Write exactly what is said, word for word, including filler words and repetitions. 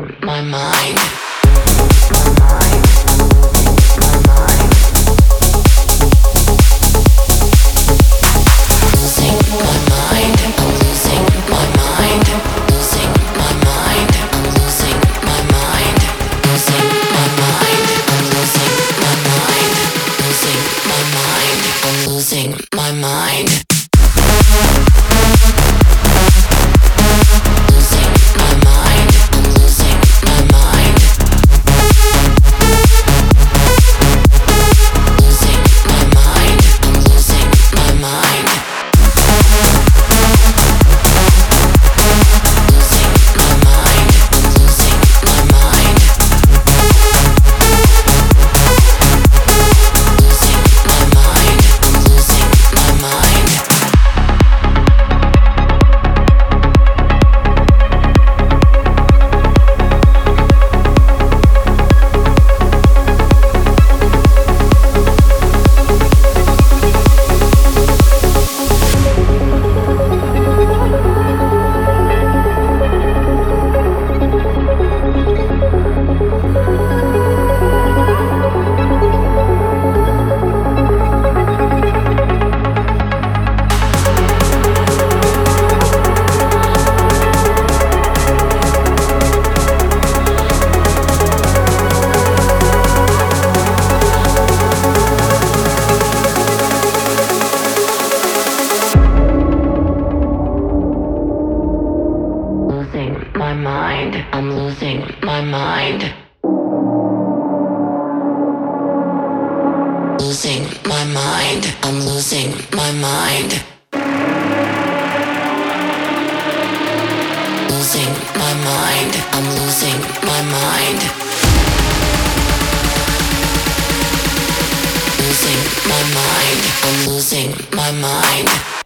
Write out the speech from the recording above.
losing my mind. Losing my mind. My mind, I'm losing my mind. Losing my mind, I'm losing my mind. Losing my mind, I'm losing my mind. Losing my mind, I'm losing my mind.